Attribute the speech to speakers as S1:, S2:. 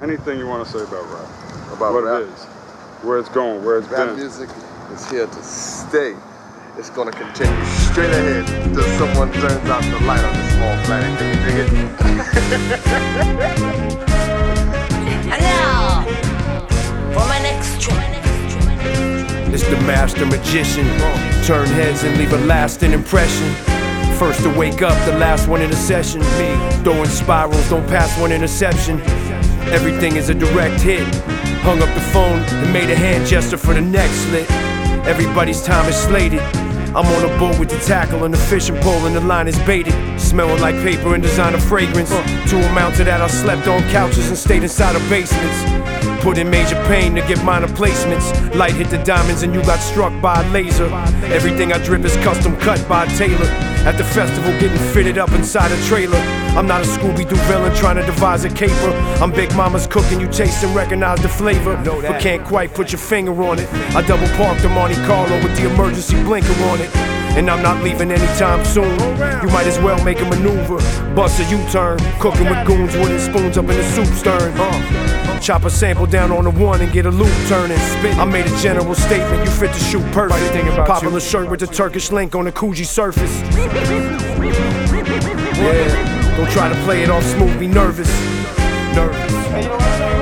S1: Anything you want to say about rap?
S2: About
S1: what
S2: rap?
S1: it is, where it's going, where it's
S2: Rap
S1: been.
S2: music is here to stay. It's gonna continue straight ahead until someone turns out the light on this small planet. Can you dig it?
S3: And now, for my next track.
S4: It's the master magician. Turn heads and leave a lasting impression. First to wake up, the last one in a session. Me throwing spirals, don't pass one interception. Everything is a direct hit. Hung up the phone and made a hand gesture for the next slit. Everybody's time is slated. I'm on a boat with the tackle and the fishing pole and the line is baited. Smelling like paper and designer fragrance. To amount to that, I slept on couches and stayed inside of basements. Put in major pain to get minor placements. Light hit the diamonds and you got struck by a laser. Everything I drip is custom cut by a tailor. At the festival getting fitted up inside a trailer. I'm not a Scooby-Doo villain trying to devise a caper. I'm Big Mama's cooking, you taste and recognize the flavor, but can't quite put your finger on it. I double parked the Monte Carlo with the emergency blinker on it. And I'm not leaving anytime soon. You might as well make a maneuver, bust a U-turn. Cooking with goons, wooden spoons up in the soup stern. Chop a sample down on the one and get a loop turning. I made a general statement, you fit the shoe perfect. Popular shirt with the Turkish link on the Coogee surface. Yeah, don't try to play it off smooth, be nervous.